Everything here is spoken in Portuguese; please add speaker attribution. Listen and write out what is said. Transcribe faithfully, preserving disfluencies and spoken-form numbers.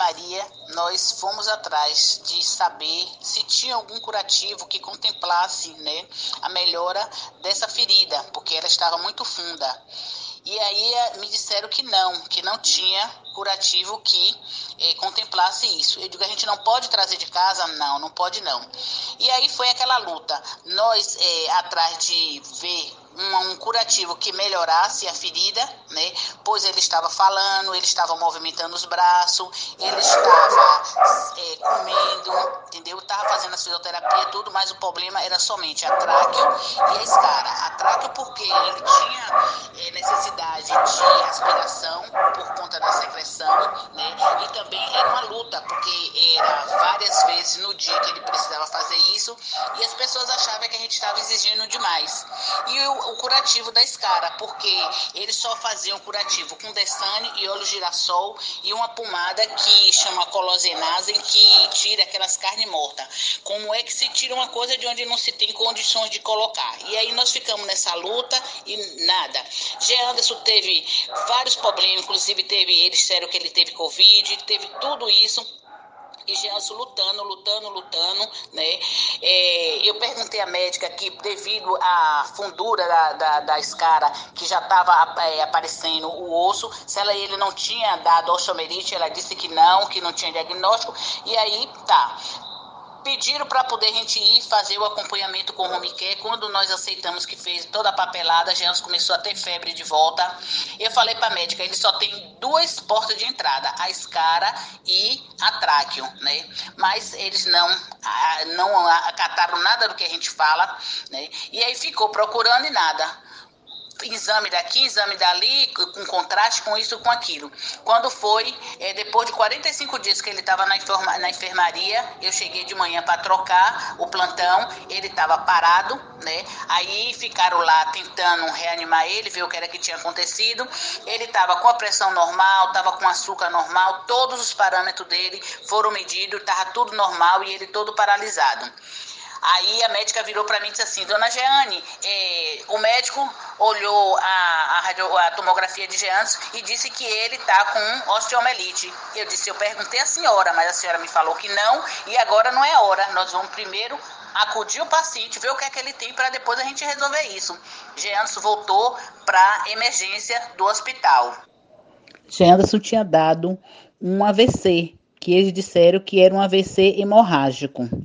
Speaker 1: enfermaria, nós fomos atrás de saber se tinha algum curativo que contemplasse, né, a melhora dessa ferida, porque ela estava muito funda. E aí me disseram que não, que não tinha curativo que eh, contemplasse isso. Eu digo, a gente não pode trazer de casa? Não, não pode não. E aí foi aquela luta, nós eh, atrás de ver um, um curativo que melhorasse a ferida, né? Pois ele estava falando, ele estava movimentando os braços, ele estava é, comendo, entendeu? Estava fazendo a fisioterapia, tudo, mas o problema era somente a tráqueo e a escara. A tráqueo porque ele tinha é, necessidade de aspiração por conta da secreção, né? E também era uma luta, porque era várias vezes no dia que ele precisava fazer isso e as pessoas achavam que a gente estava exigindo demais. E o o curativo da escara, porque eles só faziam curativo com dessane e óleo girassol e uma pomada que chama colosenase, que tira aquelas carnes mortas. Como é que se tira uma coisa de onde não se tem condições de colocar? E aí nós ficamos nessa luta e nada. G. Anderson teve vários problemas, inclusive teve, eles disseram que ele teve Covid, teve tudo isso. E Jeanson lutando, lutando, lutando, né? É, eu perguntei à médica que devido à fundura da, da, da escara, que já estava é, aparecendo o osso, se ela, ele não tinha dado osteomerite, ela disse que não, que não tinha diagnóstico, e aí tá. Pediram para poder a gente ir fazer o acompanhamento com o home care. Quando nós aceitamos que fez toda a papelada, a Jeanson começou a ter febre de volta. Eu falei para a médica, ele só tem duas portas de entrada, a escara e a tráqueo, né? Mas eles não, não acataram nada do que a gente fala, né? E aí ficou procurando e nada. Exame daqui, exame dali, com contraste, com isso, com aquilo. Quando foi, é, depois de quarenta e cinco dias que ele estava na, enferma, na enfermaria, eu cheguei de manhã para trocar o plantão, ele estava parado, né? Aí ficaram lá tentando reanimar ele, ver o que era que tinha acontecido. Ele estava com a pressão normal, estava com açúcar normal, todos os parâmetros dele foram medidos, estava tudo normal e ele todo paralisado. Aí a médica virou para mim e disse assim, dona Jeane, eh, o médico olhou a, a, radio, a tomografia de Jeanson e disse que ele está com osteomelite. Eu disse, eu perguntei à senhora, mas a senhora me falou que não e agora não é hora. Nós vamos primeiro acudir o paciente, ver o que é que ele tem para depois a gente resolver isso. Jeanson voltou para a emergência do hospital.
Speaker 2: Jeanson tinha dado um A V C, que eles disseram que era um A V C hemorrágico.